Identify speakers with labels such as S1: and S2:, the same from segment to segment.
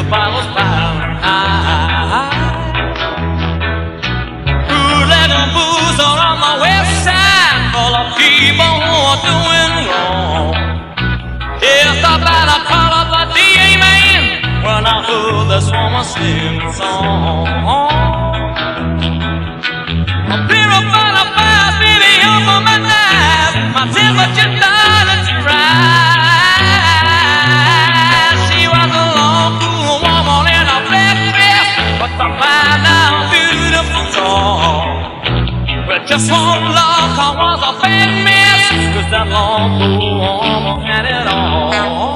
S1: bottles piled high. Bootlegging booze on the west side, full of people who are doing wrong. Here's the battle call of the DA man when I heard this woman sing a song. I'm purified of fire, baby, up on my knife. My temperature started to rise. She was a long, cool woman in a black dress, but the fine now beautiful song. Well, just one look, I was a bad mess, 'cause that long, cool woman had it all.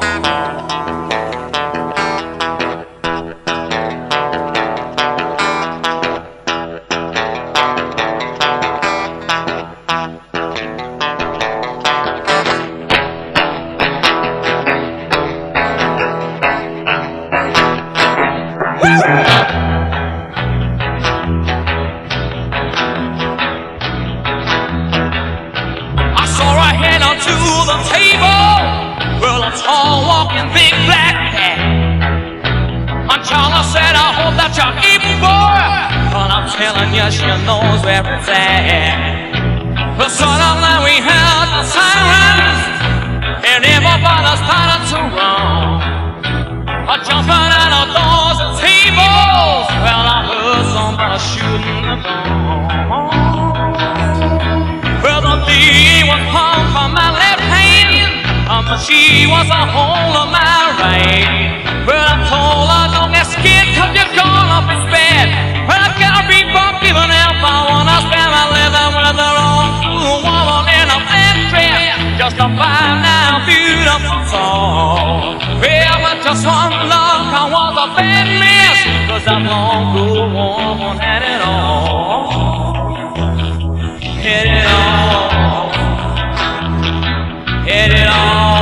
S1: To the table, well, a tall walking big black cat. Aunt Charla said, I hope that you're eating, boy, but I'm telling you, she knows where it's at. But suddenly we heard the sirens, and everybody started to run. Jumping out of doors and tables, well, I heard somebody shooting the gun. Well, the DA was hung from my left hand, but she was a hold of my right. Well, I told her, don't get scared, 'cause you're gonna be spared. Well, I gotta be forgiven if I wanna spend my living with the wrong fool woman in a black dress. Just a fine now beautiful song. Well, with just one look, I was a bad mess, 'cause that long cool woman had it all. Hit it all, hit it all.